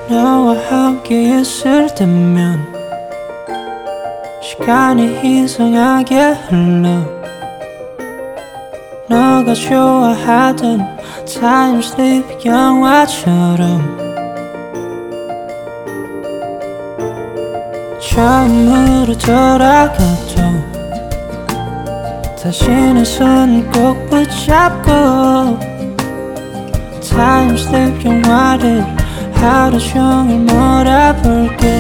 너와 함께 있을 때면 시간이 이상하게 흘러. 너가 좋아하던 타임슬립 영화처럼 처음으로 돌아가도 다시 내 손 꼭 붙잡고 타임슬립 영화를 하루 종일 몰아볼게.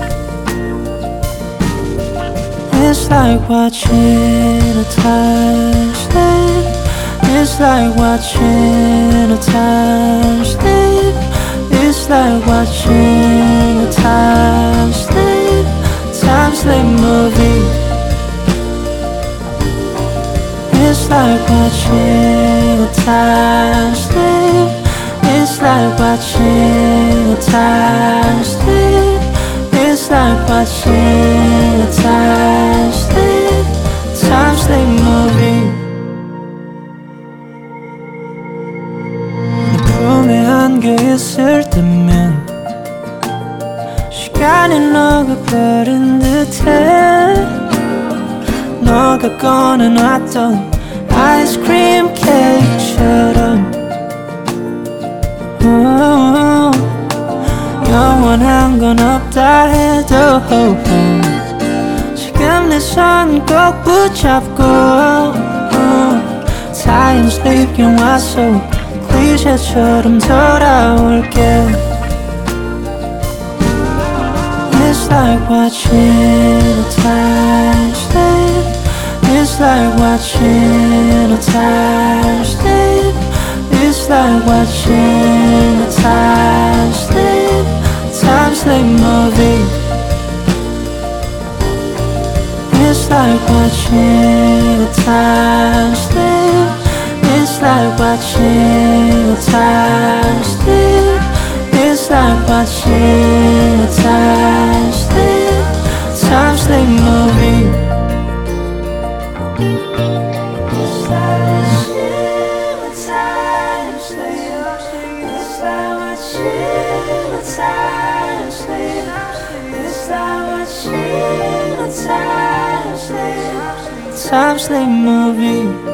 It's like watching a time slip. It's like watching a time slip. It's like watching a time slip movie. It's like watching a time slip. It's like watching a time slip. It's like watching a time slip movie. 내 품에 안겨 있을 때면 시간이 녹아버린 듯해. 너가 꺼내놨던 아이스크림 케이크처럼 영원한 건 없다 해도 지금 내 손 꼭 붙잡고 타임슬립 영화 속 클리셰처럼 돌아올게. It's like watching a time slip. It's like watching a time slip. It's like watching a time slip movie. It's like watching a time slip. It's like watching a time slip. It's like watching a time slip movie. It's like watching a time slip. It's like watching a time slip. It's like watching a time slip movie.